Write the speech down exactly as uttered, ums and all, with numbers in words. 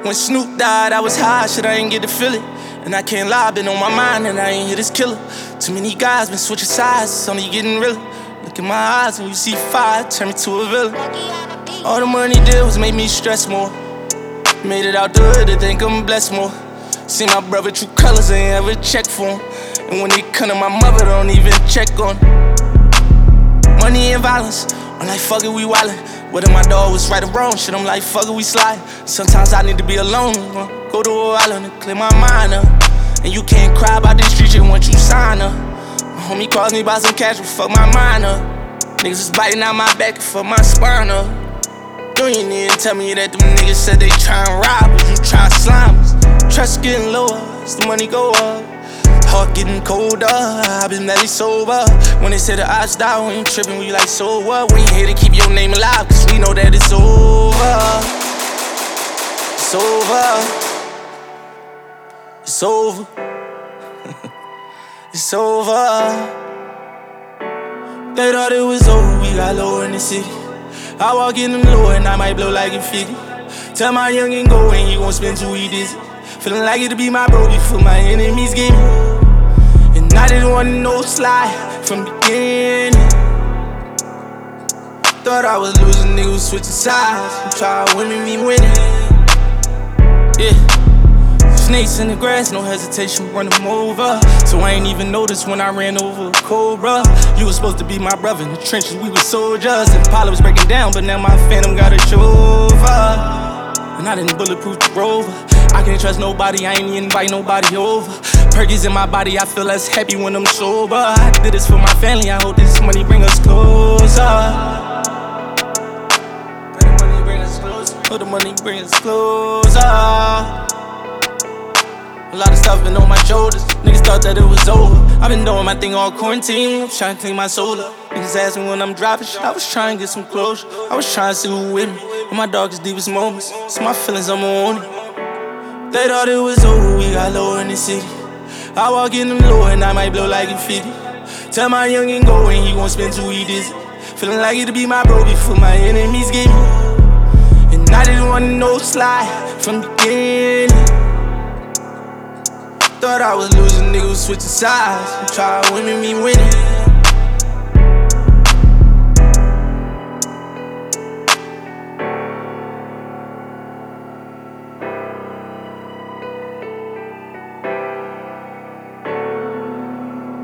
When Snoop died, I was high, shit, I ain't get to feel it. And I can't lie, been on my mind, and I ain't hit this killer. Too many guys been switching sides, it's only getting realer. Look in my eyes when you see fire, turn me to a villain. All the money did was make me stress more. Made it out the hood, they think I'm blessed more. See my brother true colors, I ain't ever check for him. And when they come to my mother, don't even check on him. Money and violence, I'm like, fuck it, we wildin'. Whether my dog was right or wrong, shit, I'm like, fuck it, we slide. Sometimes I need to be alone, go to a island and clear my mind up. And you can't cry about this street shit once you sign up. My homie calls me about some cash, but fuck my mind up. Niggas is biting out my back and fuck my spine up. You ain't even tell me that them niggas said they tryin' rob us, you tryin' slime us. Trust getting lower as the money go up. Heart getting colder, I been barely sober. When they say the odds die, we ain't trippin', we like, so what? We ain't here to keep your name alive, cause we know that it's over. It's over. It's over. It's over. They thought it was over, we got lower in the city. I walk in them low and I might blow like a fifty. Tell my youngin' go and you gon' spend two weeks dizzy. Feeling like it'll be my bro before my enemies get me. And I didn't want no slide from the beginning. Thought I was losing, niggas switching sides. Try winning, me winning. Yeah. Snakes in the grass, no hesitation, run them over. So I ain't even noticed when I ran over a cobra. You was supposed to be my brother, in the trenches we were soldiers. And Impala was breaking down, but now my phantom got a chauffeur. And I didn't bulletproof the Rover. I can't trust nobody, I ain't invite nobody over. Perky's in my body, I feel less happy when I'm sober. I did this for my family, I hope this money bring us closer. Let the money bring us closer. Let the money bring us closer. A lot of stuff been on my shoulders. Niggas thought that it was over. I've been doing my thing all quarantine. I'm trying to clean my soul up. Niggas ask me when I'm dropping shit. I was trying to get some closure. I was trying to see who with me in my darkest, deepest moments. So my feelings, I'm on it. They thought it was over, we got lower in the city. I walk in them low and I might blow like a fifty. Tell my youngin' go and he gon' spend two weeks dizzy. Feeling like it'll be my bro before my enemies get me. And I didn't want no slide from the beginning. Thought I was losing, niggas switching sides. Try winning, me winning.